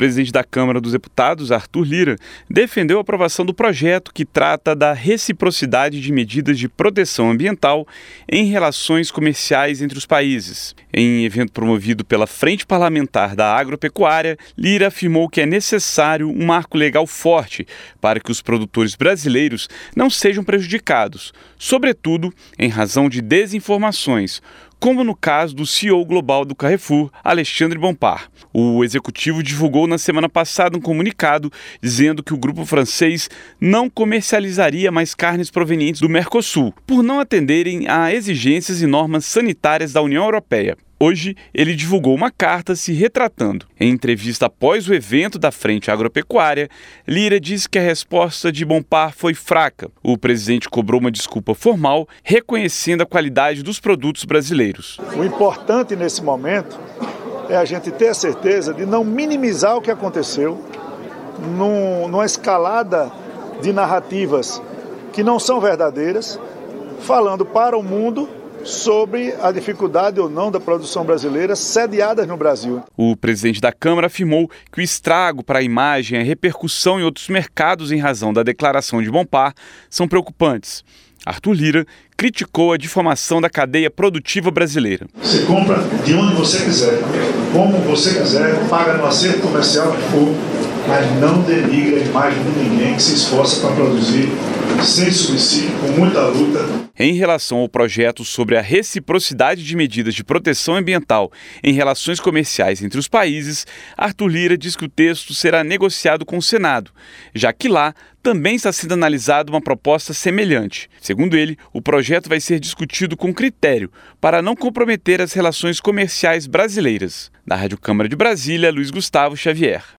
presidente da Câmara dos Deputados, Arthur Lira, defendeu a aprovação do projeto que trata da reciprocidade de medidas de proteção ambiental em relações comerciais entre os países. Em evento promovido pela Frente Parlamentar da Agropecuária, Lira afirmou que é necessário um marco legal forte para que os produtores brasileiros não sejam prejudicados, sobretudo em razão de desinformações, como no caso do CEO global do Carrefour, Alexandre Bompard. O executivo divulgou na semana passada um comunicado dizendo que o grupo francês não comercializaria mais carnes provenientes do Mercosul, por não atenderem a exigências e normas sanitárias da União Europeia. Hoje, ele divulgou uma carta se retratando. Em entrevista após o evento da Frente Agropecuária, Lira disse que a resposta de Bompard foi fraca. O presidente cobrou uma desculpa formal, reconhecendo a qualidade dos produtos brasileiros. O importante nesse momento é a gente ter a certeza de não minimizar o que aconteceu numa escalada de narrativas que não são verdadeiras, falando para o mundo sobre a dificuldade ou não da produção brasileira sediadas no Brasil. O presidente da Câmara afirmou que o estrago para a imagem e a repercussão em outros mercados em razão da declaração de Bompard são preocupantes. Arthur Lira criticou a difamação da cadeia produtiva brasileira. Você compra de onde você quiser, como você quiser, paga no acerto comercial que for, mas não denigre a imagem de ninguém que se esforça para produzir sem subsídio, com muita luta. Em relação ao projeto sobre a reciprocidade de medidas de proteção ambiental em relações comerciais entre os países, Arthur Lira diz que o texto será negociado com o Senado, já que lá também está sendo analisada uma proposta semelhante. Segundo ele, o projeto vai ser discutido com critério para não comprometer as relações comerciais brasileiras. Da Rádio Câmara de Brasília, Luiz Gustavo Xavier.